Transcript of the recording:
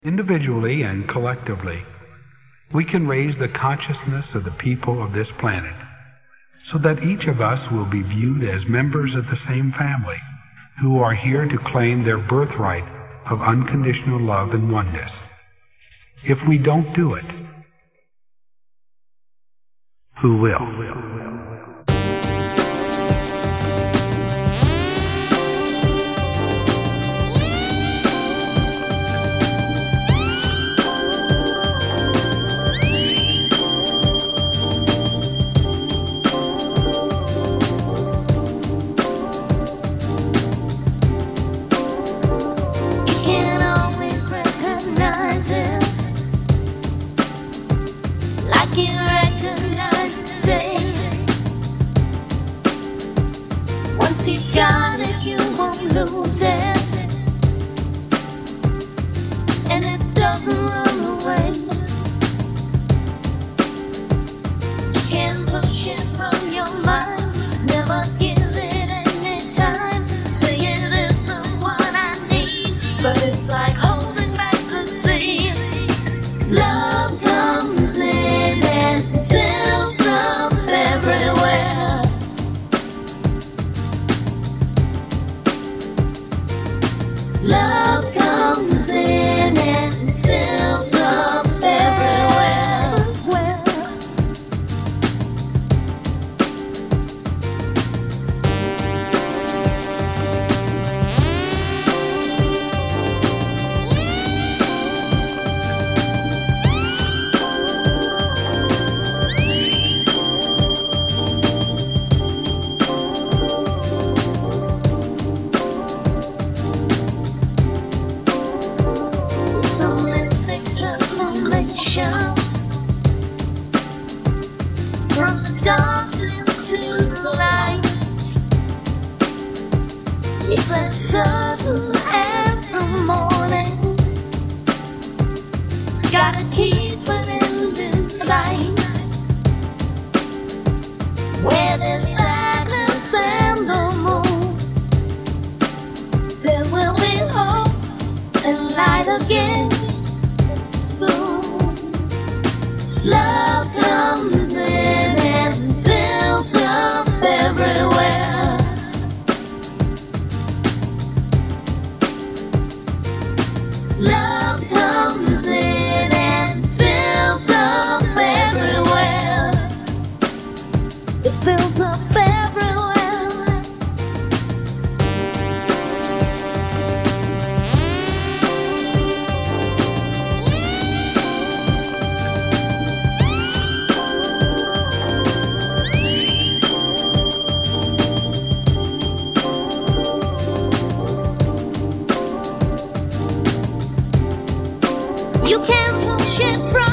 Individually and collectively, we can raise the consciousness of the people of this planet so that each of us will be viewed as members of the same family who are here to claim their birthright of unconditional love and oneness. If we don't do it, who will? You recognize the day. Once you got it, you won't lose it, and it doesn't run away. You can't push it from your mind, never give it any time. Say it isn't what I need, but it's like holding back the sea. Love comes in and fills up everywhere. Love comes in and fills up everywhere. From the darkness to the light, it's as certain as the morning. Gotta keep an end in sight. Where there's sadness and the moon, there will be hope and light again soon. Love comes in and fills up everywhere. Love comes in and fills up everywhere. It fills up everywhere. You can't push it from